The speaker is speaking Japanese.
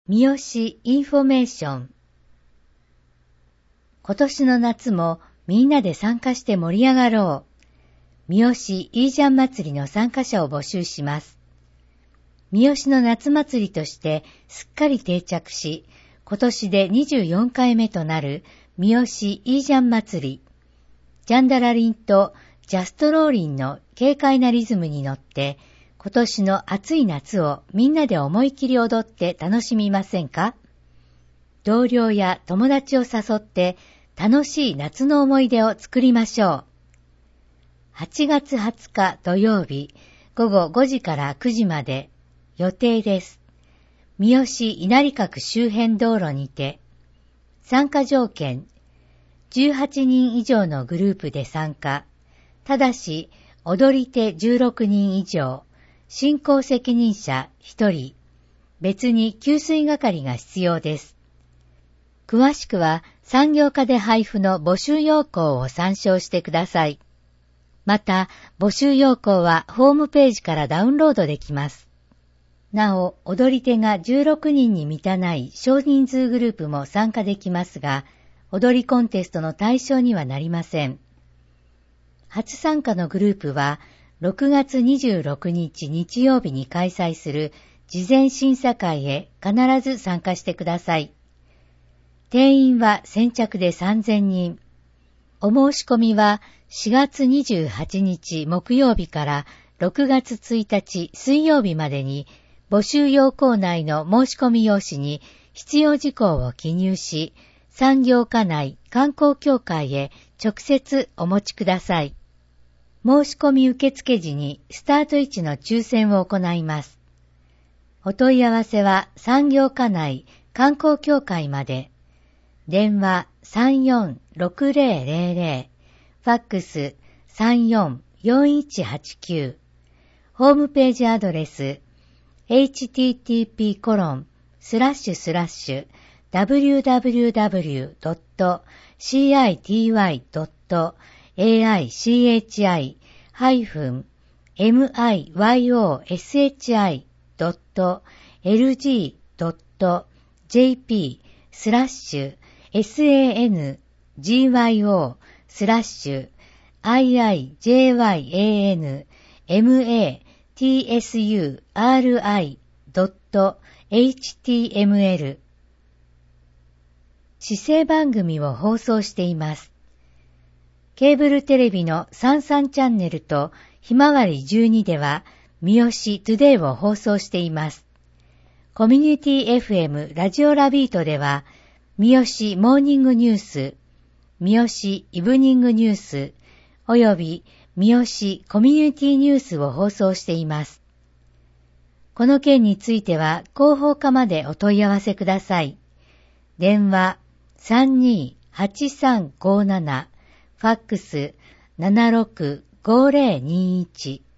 三好インフォメーション。今年の夏もみんなで参加して盛り上がろう。三好イージャン祭りの参加者を募集します。三好の夏祭りとしてすっかり定着し、今年で24回目となる三好イージャン祭り。ジャンダラリンとジャストローリンの軽快なリズムに乗って、今年の暑い夏をみんなで思い切り踊って楽しみませんか？同僚や友達を誘って楽しい夏の思い出を作りましょう。8月20日土曜日午後5時から9時まで予定です。三好稲荷閣周辺道路にて、参加条件、18人以上のグループで参加、ただし踊り手16人以上、進行責任者1人、別に給水係が必要です。詳しくは産業課で配布の募集要項を参照してください。また、募集要項はホームページからダウンロードできます。なお、踊り手が16人に満たない少人数グループも参加できますが、踊りコンテストの対象にはなりません。初参加のグループは、6月26日日曜日に開催する事前審査会へ必ず参加してください。定員は先着で3000人。お申し込みは4月28日木曜日から6月1日水曜日までに募集要項内の申し込み用紙に必要事項を記入し、産業課内観光協会へ直接お持ちください。申し込み受付時にスタート位置の抽選を行います。お問い合わせは産業課内観光協会まで。電話346000、ファックス344189、ホームページアドレス http://www.cityway.jp/IIJYAN/MATSURI.html 市政番組を放送しています。ケーブルテレビの33チャンネルとひまわり12では三好トゥデイを放送しています。コミュニティ FM ラジオラビートでは三好モーニングニュース、三好イブニングニュースおよび三好コミュニティニュースを放送しています。この件については広報課までお問い合わせください。電話328357、ファックス765021